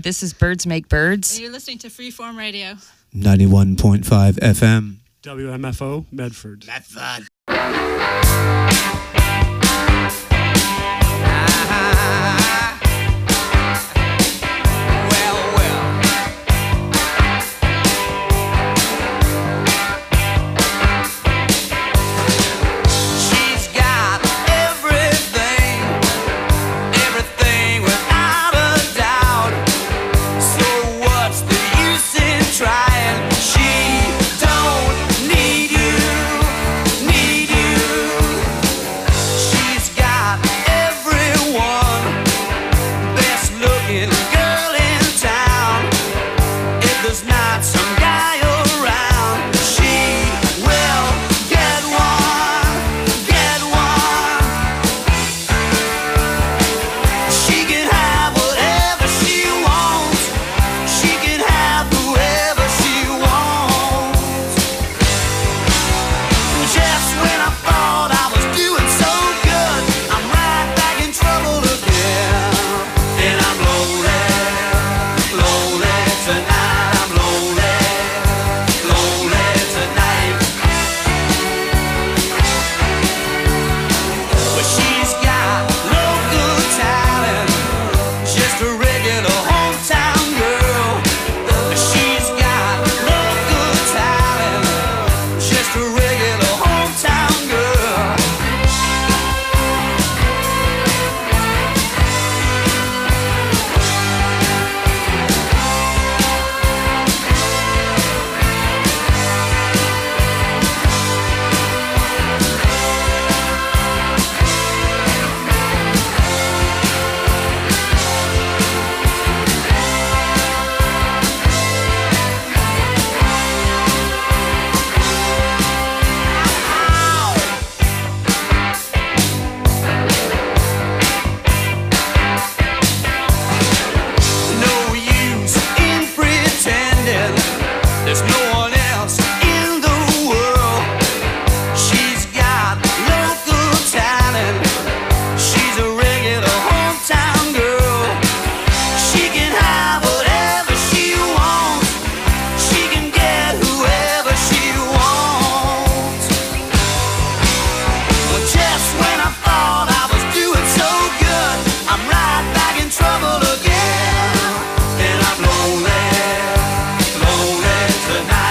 This is Birds Make Birds. And you're listening to Freeform Radio. 91.5 FM. WMFO, Medford. Medford. Tonight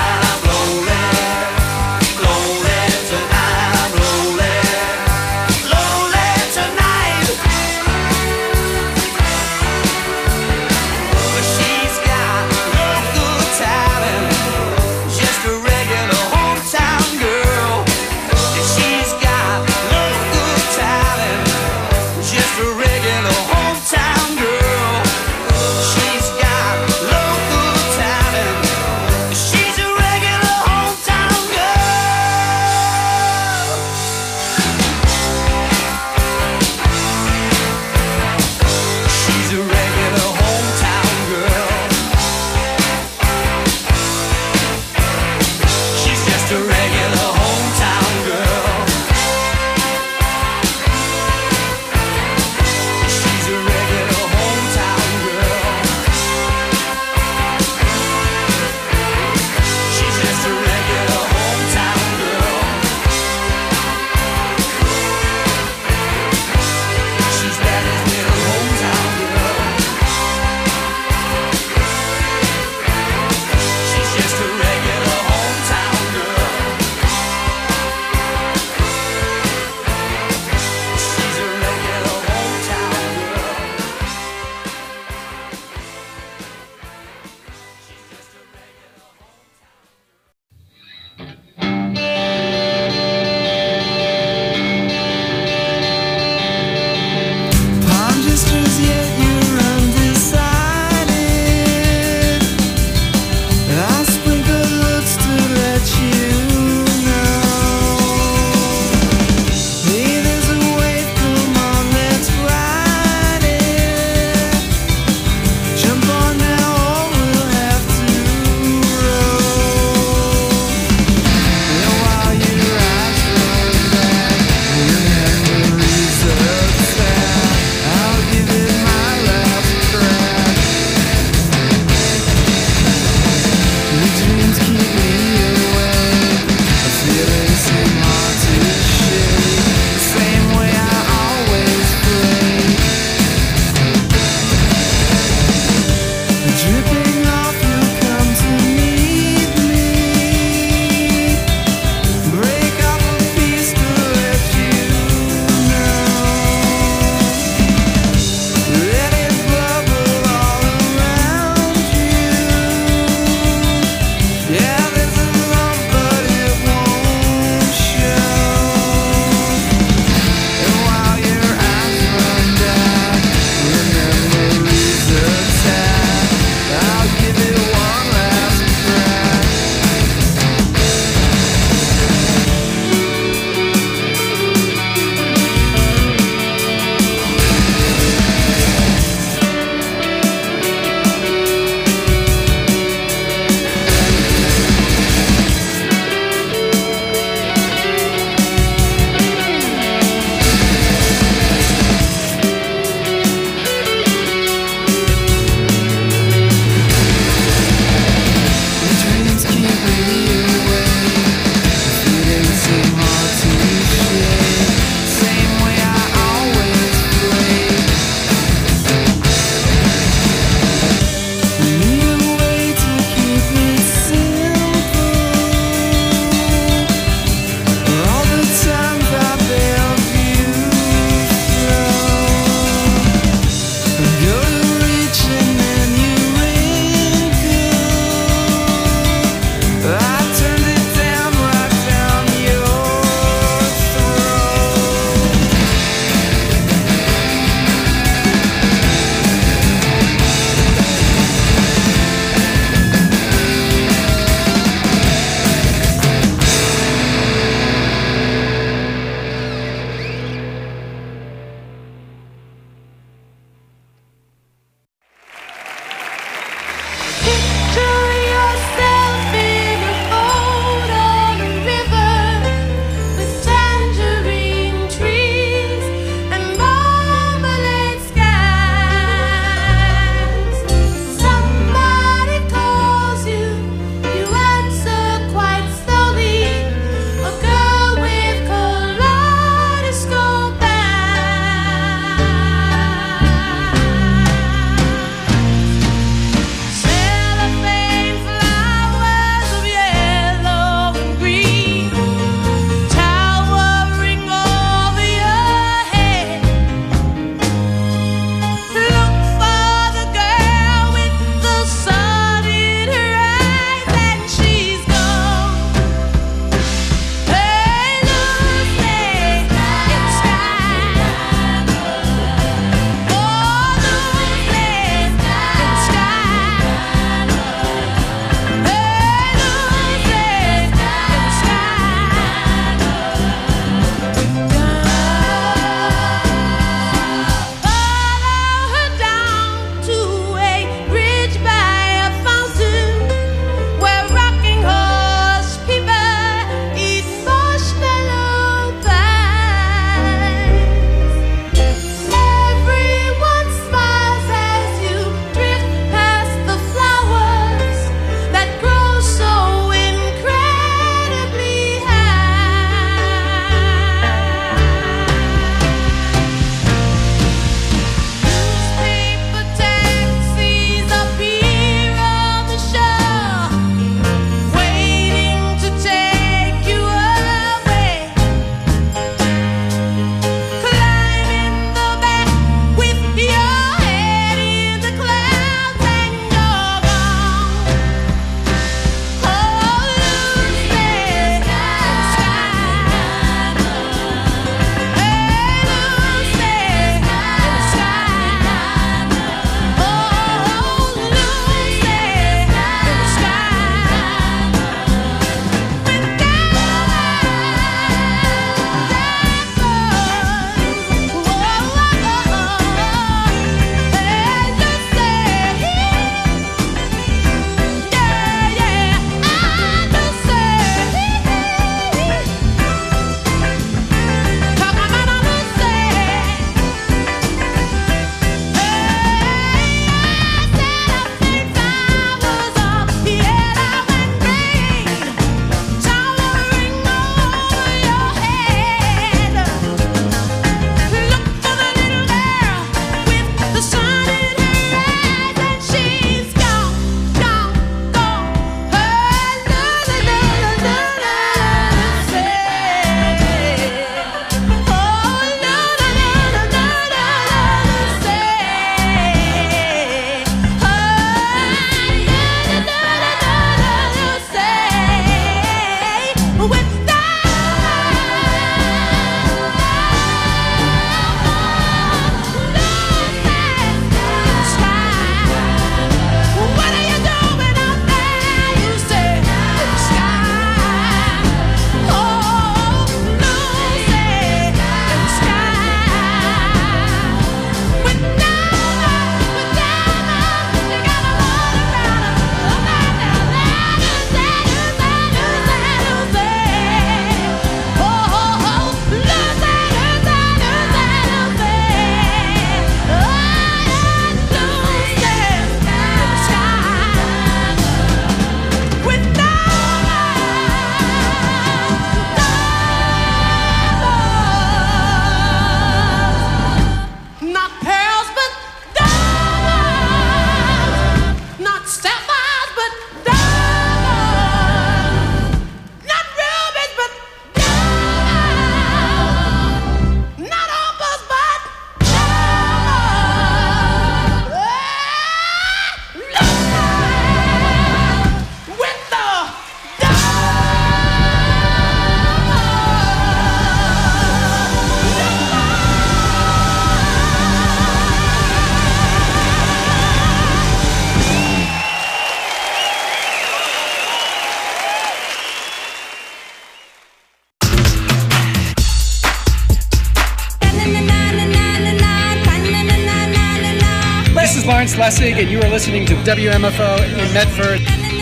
Lessig, and you are listening to WMFO in Medford.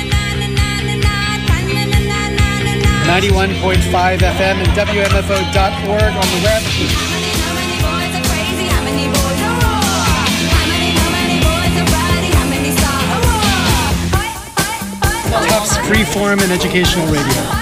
91.5 FM and WMFO.org on the web. Tufts Freeform and Educational Radio.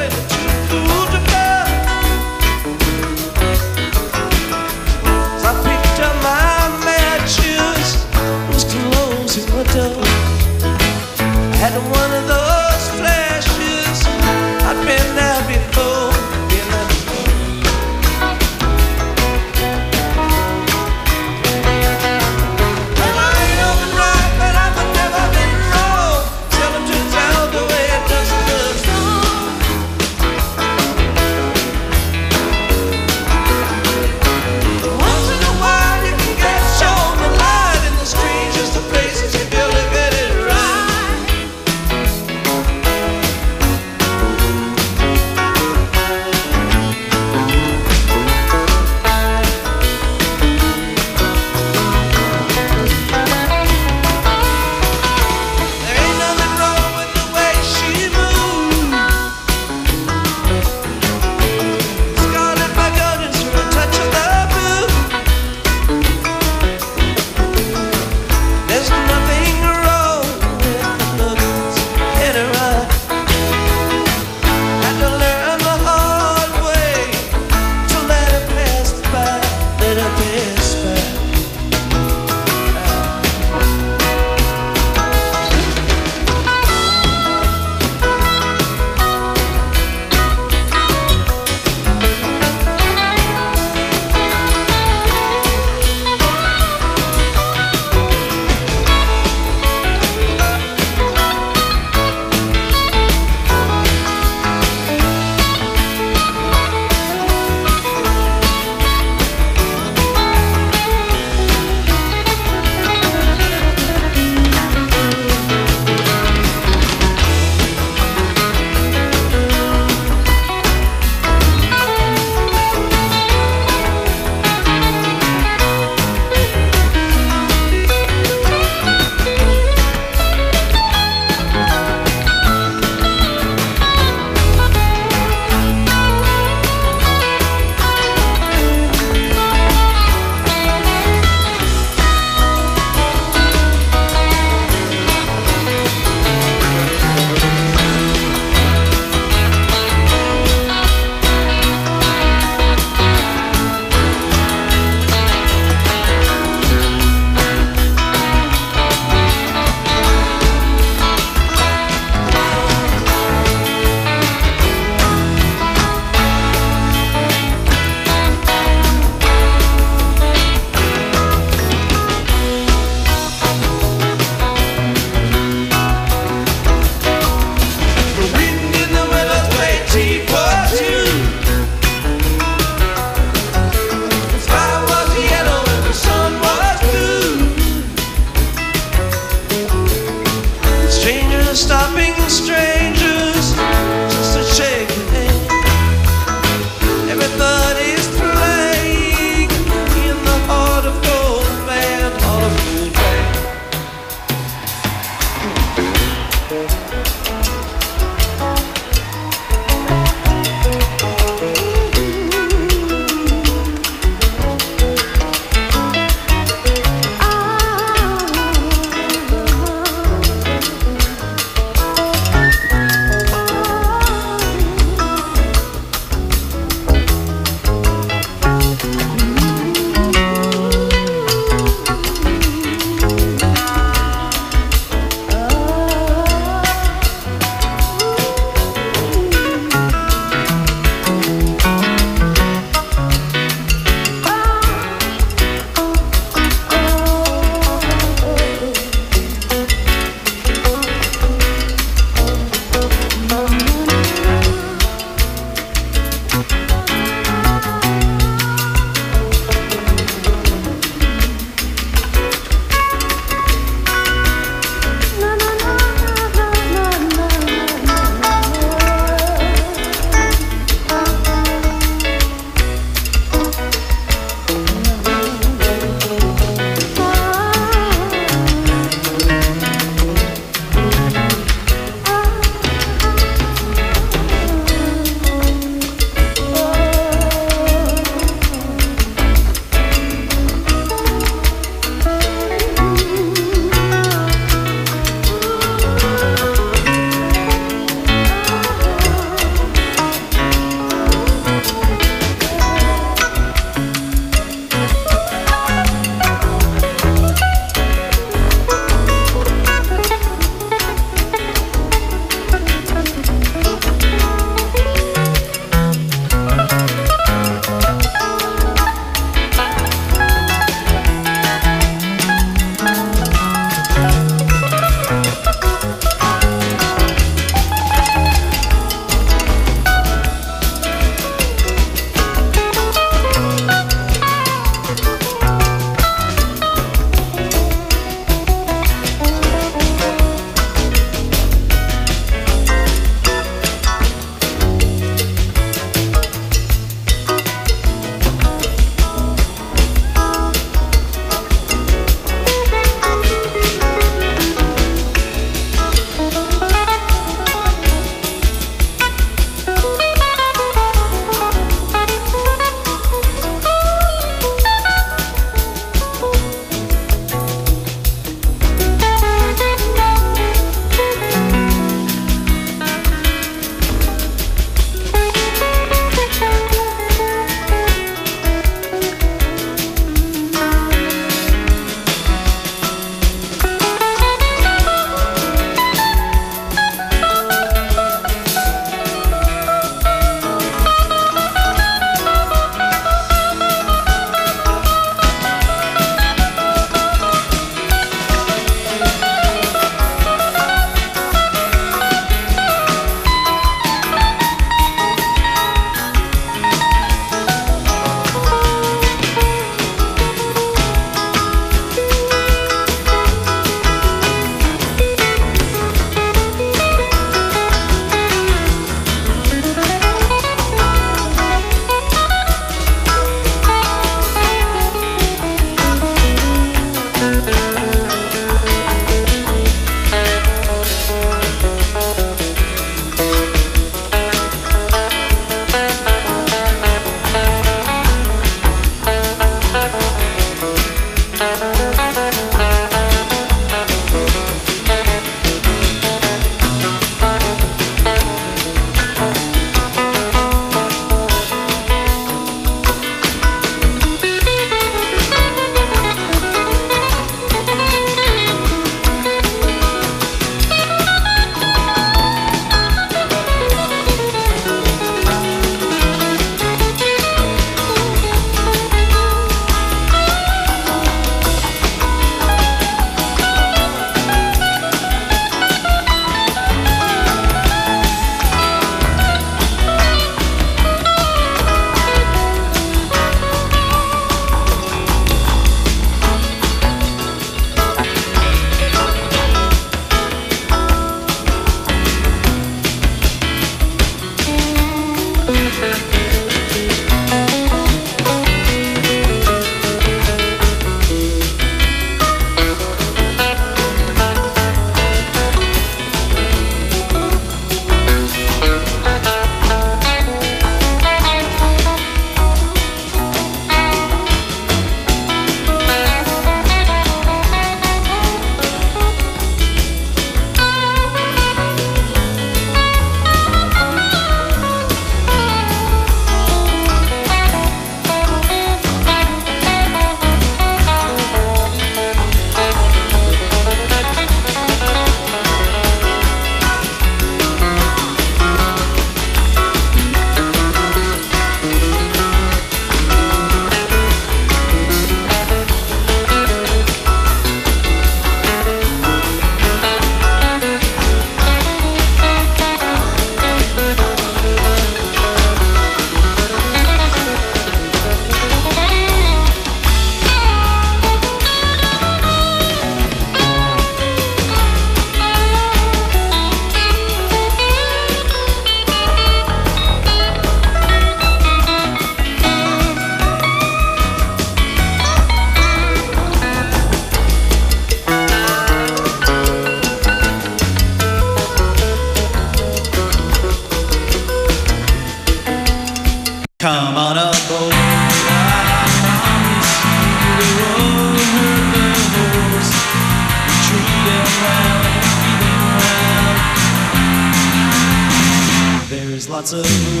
lots of room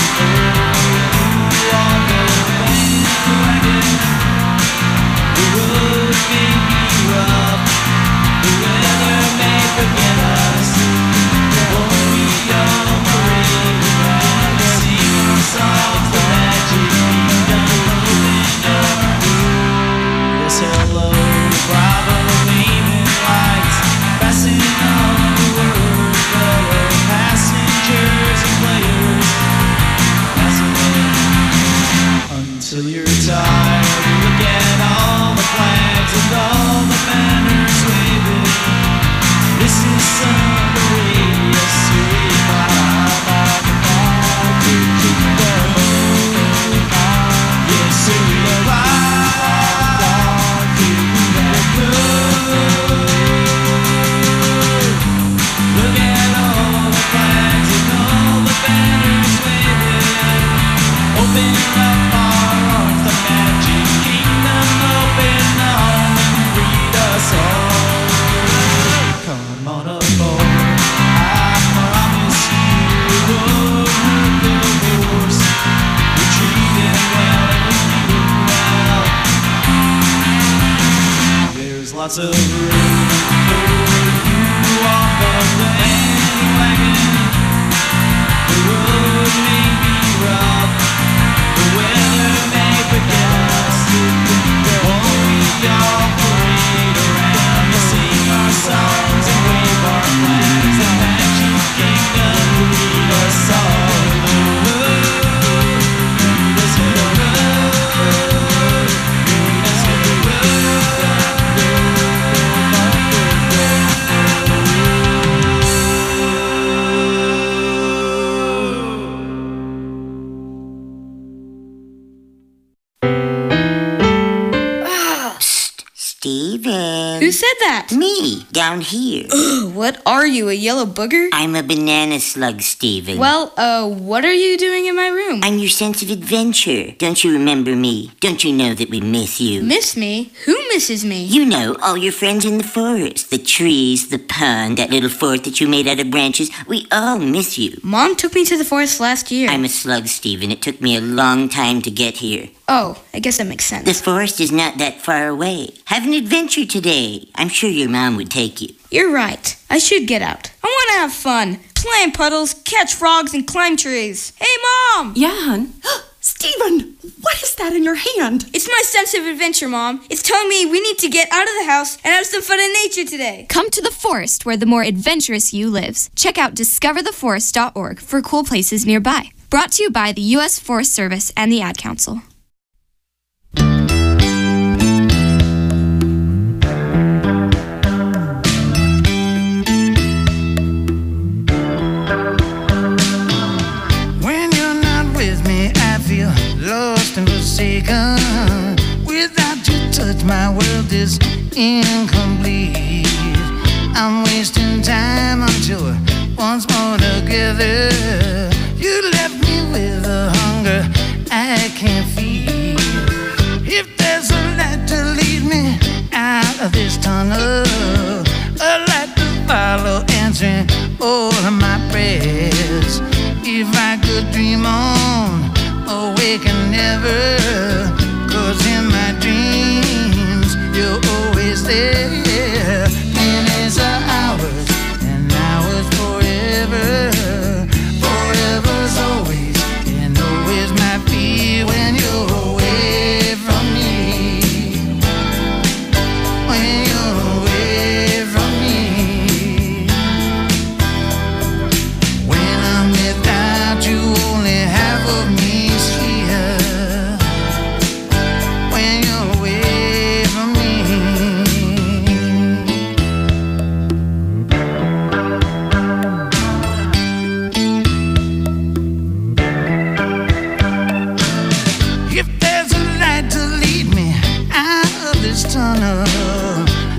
on the bandwagon. The road may be rough, the weather may forget us, but we all parade around and sing our songs. The magic kingdom opened up. Yes, hello, Bravo, waving lights, passing on the word, fellow passengers and players, passing in until you're tired. Look at all the flags and all the banners waving. This is Sunday, yes, we fly. Yes, we look at all the flags and all the banners waving. Open up our arms, the magic kingdom, open arms and greet us all. Come on aboard, I promise you we won't hurt the horse. We're treated well and we feel well. There's lots of room for you off of the bandwagon. The road may be rough, the weather may forget us, but we all parade around and sing our songs and wave our flags. The magic kingdom will lead us all. Lead us to the road, lead us to the road. Steven. Who said that? Me, down here. What are you, a yellow booger? I'm a banana slug, Steven. Well, what are you doing in my room? I'm your sense of adventure. Don't you remember me? Don't you know that we miss you? Miss me? Who misses me? You know, all your friends in the forest. The trees, the pond, that little fort that you made out of branches. We all miss you. Mom took me to the forest last year. I'm a slug, Steven. It took me a long time to get here. Oh, I guess that makes sense. The forest is not that far away. Have an adventure today. I'm sure your mom would take you. You're right. I should get out. I want to have fun. Play in puddles, catch frogs, and climb trees. Hey, Mom! Yeah, hon? Steven, what is that in your hand? It's my sense of adventure, Mom. It's telling me we need to get out of the house and have some fun in nature today. Come to the forest where the more adventurous you lives. Check out discovertheforest.org for cool places nearby. Brought to you by the U.S. Forest Service and the Ad Council. Lost and forsaken. Without your touch, my world is incomplete. I'm wasting time until we're once more together. You left me with a hunger I can't feed. If there's a light to lead me out of this tunnel, a light to follow, answering all of my prayers. If I could dream on, awaken never, 'cause in my dreams you're always there. Minutes are hours and hours forever. Forever's always and always might be when you're away from me. When you're away from me. When I'm without you, only half of me. Tunnel,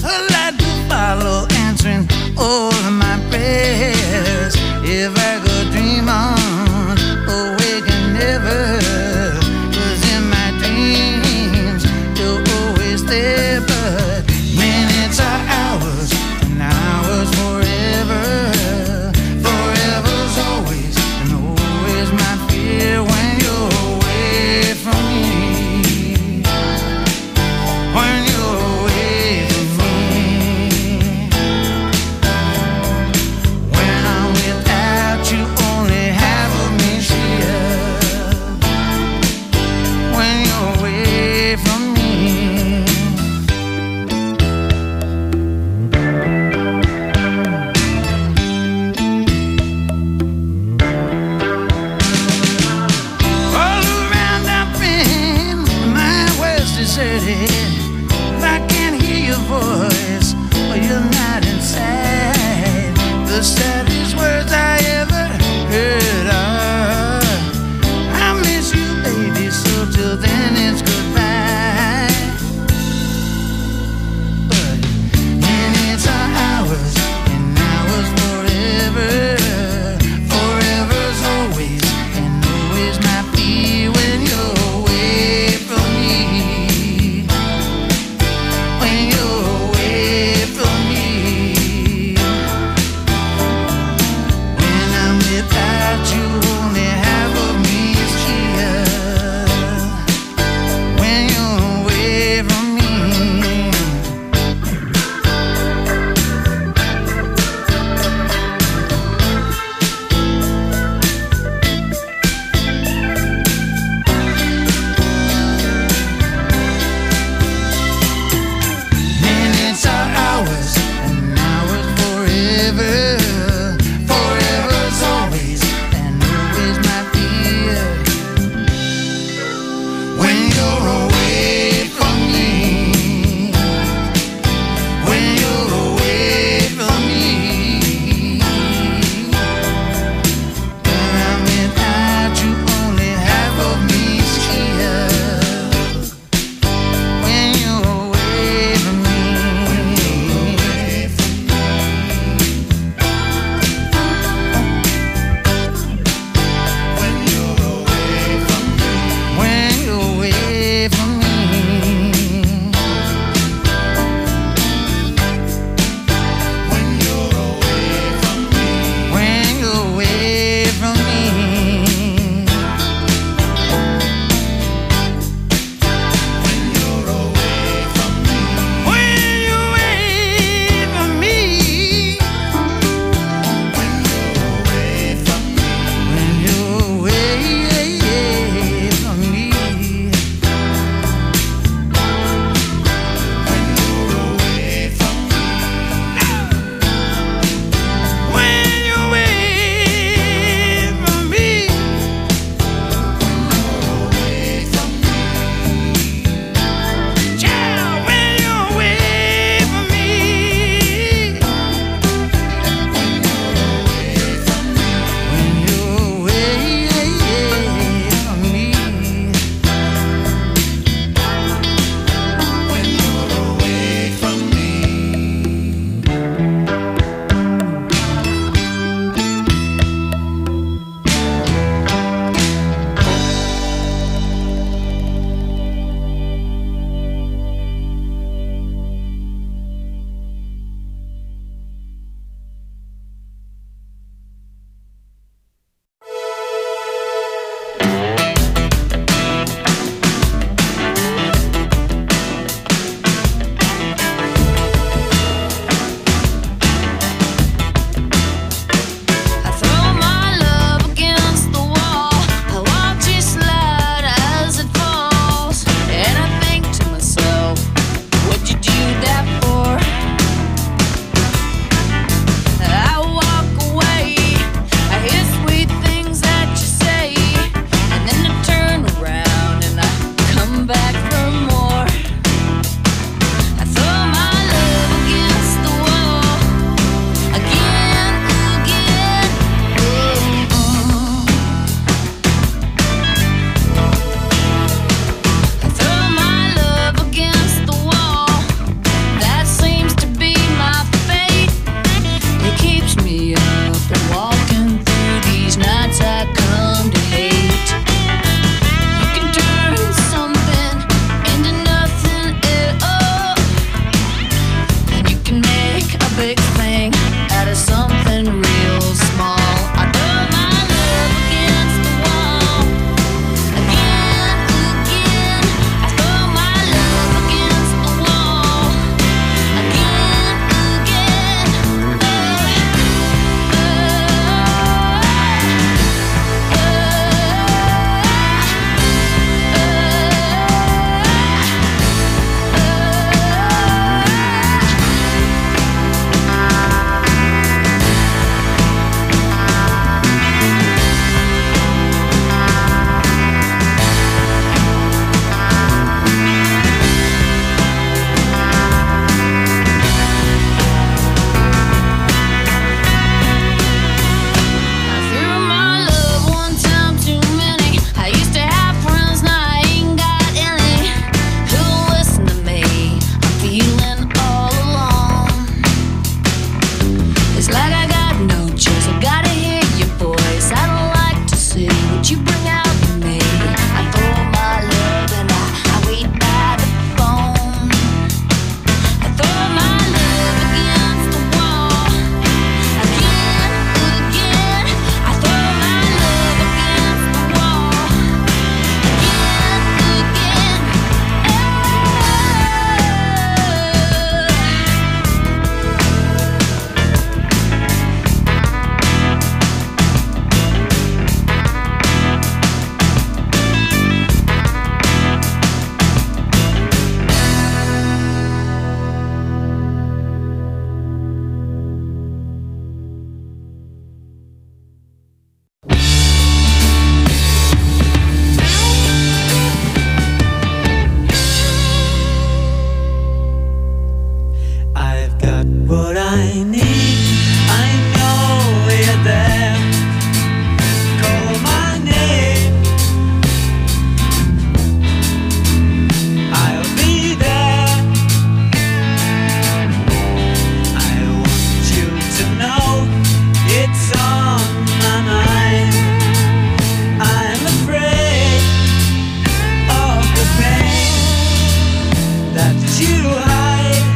you hide.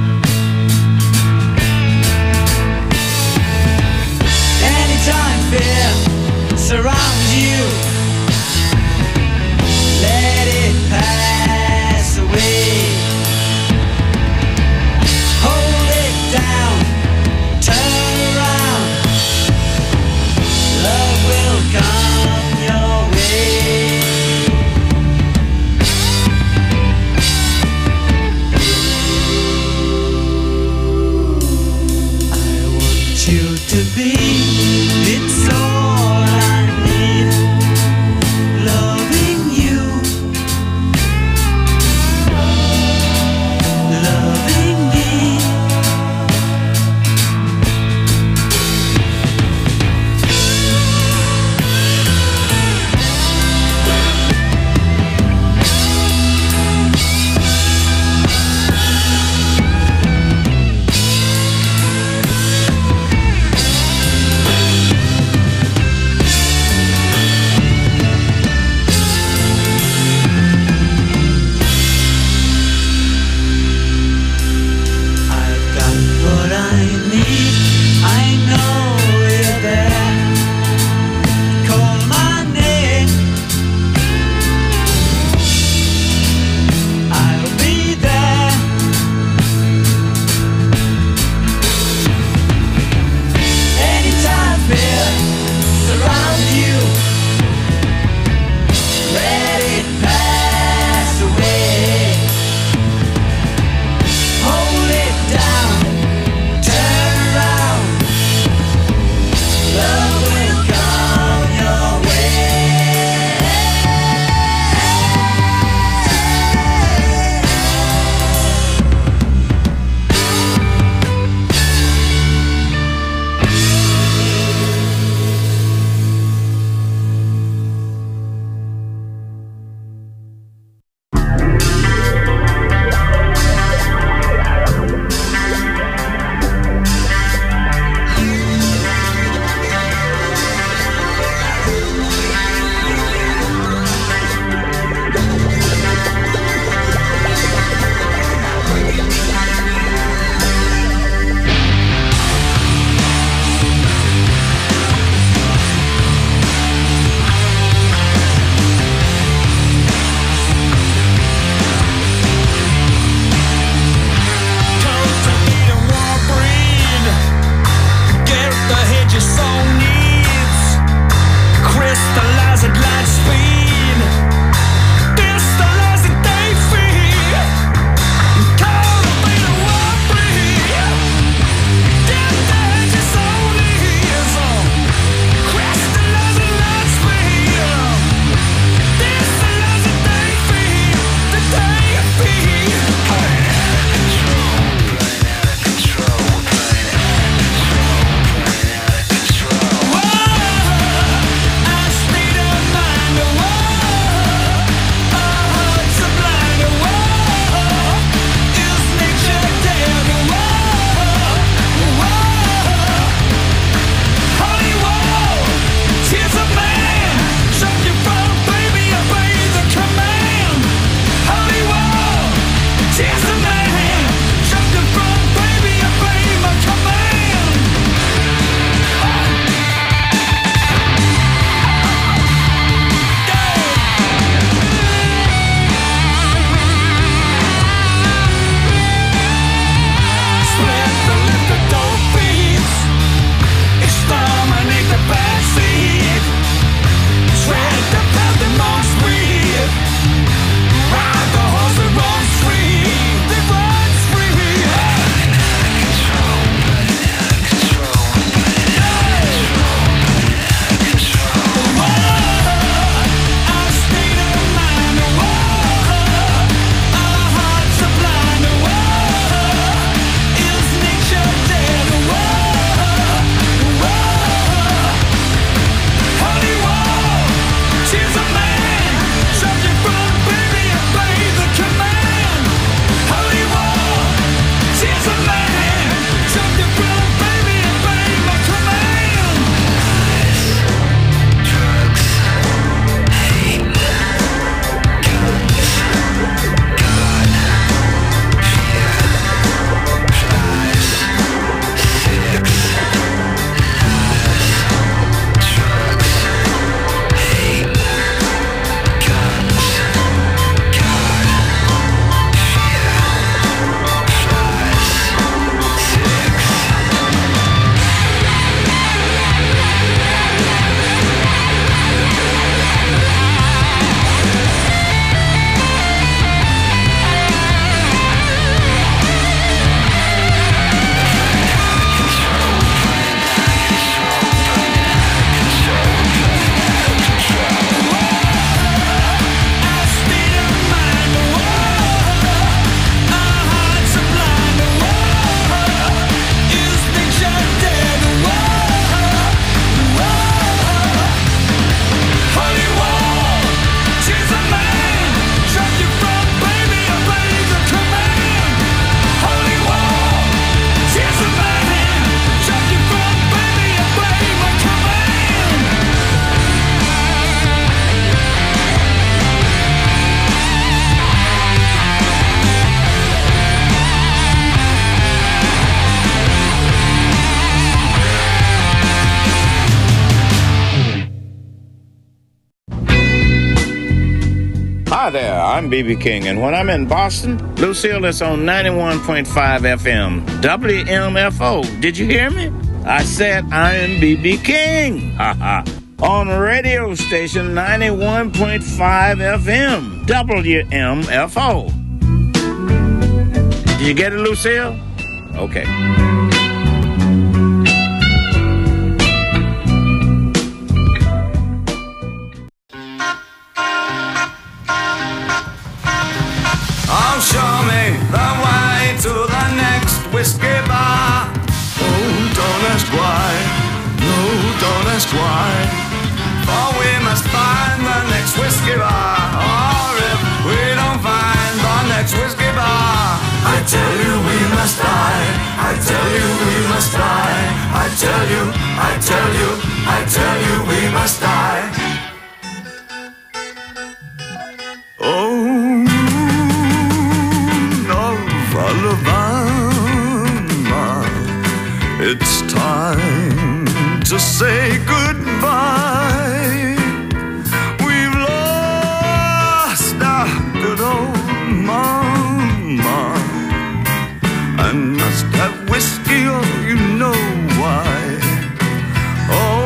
Anytime fear surrounds you, let it pass away. Hold it down, turn around, love will come your way. Hi there, I'm B.B. King, and when I'm in Boston, Lucille is on 91.5 FM, WMFO. Did you hear me? I said I'm B.B. King. Ha ha. On radio station 91.5 FM, WMFO. Did you get it, Lucille? Okay. Oh, show me the way to the next whiskey bar. Oh, don't ask why. No, don't ask why. For we must find the next whiskey bar. Or if we don't find the next whiskey bar, I tell you we must die. I tell you we must die. I tell you, I tell you, I tell you we must die. Oh, Alabama, it's time to say goodbye. We've lost our good old mama and must have whiskey, oh, you know why. Oh,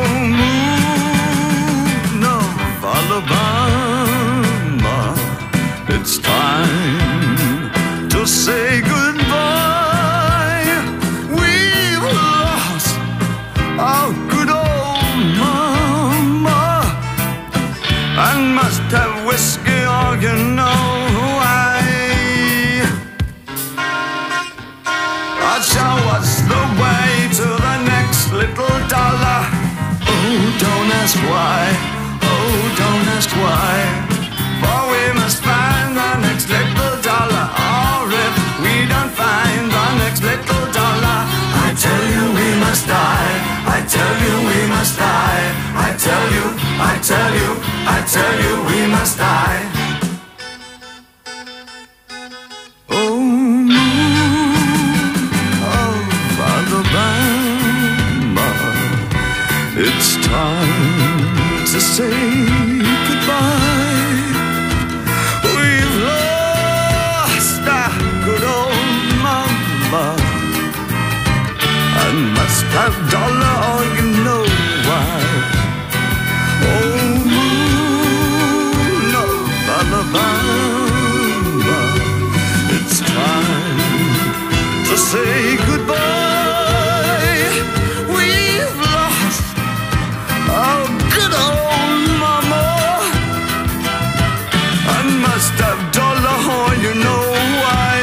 moon of Alabama, it's time to say goodbye. We've lost our good old mama and must have whiskey, or you know why. Show us the way to the next little dollar. Oh, don't ask why. Oh, don't ask why. For we must find the next little dollar. Or if we don't find the next little dollar, I tell you we must die. I tell you we must die. I tell you, I tell you, I tell you we must die. Oh, Alabama, it's time to say goodbye. We've lost our good old mama and must have dollar, or you know why. Oh, moon of Alabama, it's time to say goodbye. We've lost our good old mama and must have dollar, or you know why.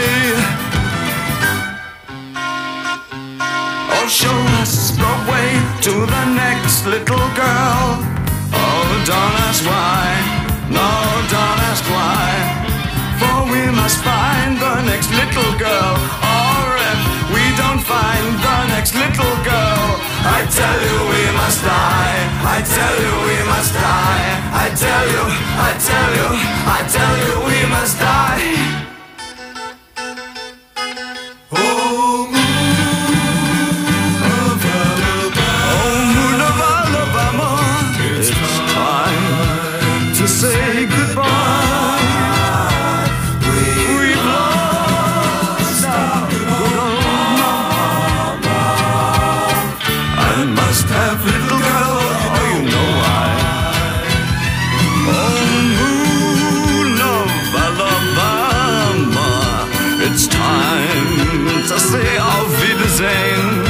Oh, show us the way to the next little girl. Oh, don't ask why. No, don't ask why. For we must find the next little girl. Or if we don't find the next little girl, I tell you we must die. I tell you we must die. I tell you, I tell you, I tell you we must die. Oh, moon of Alabama, it's time to say goodbye. We've lost our good old mama and must have little girl, oh, you know why. Oh, moon of Alabama, it's time to say auf Wiedersehen.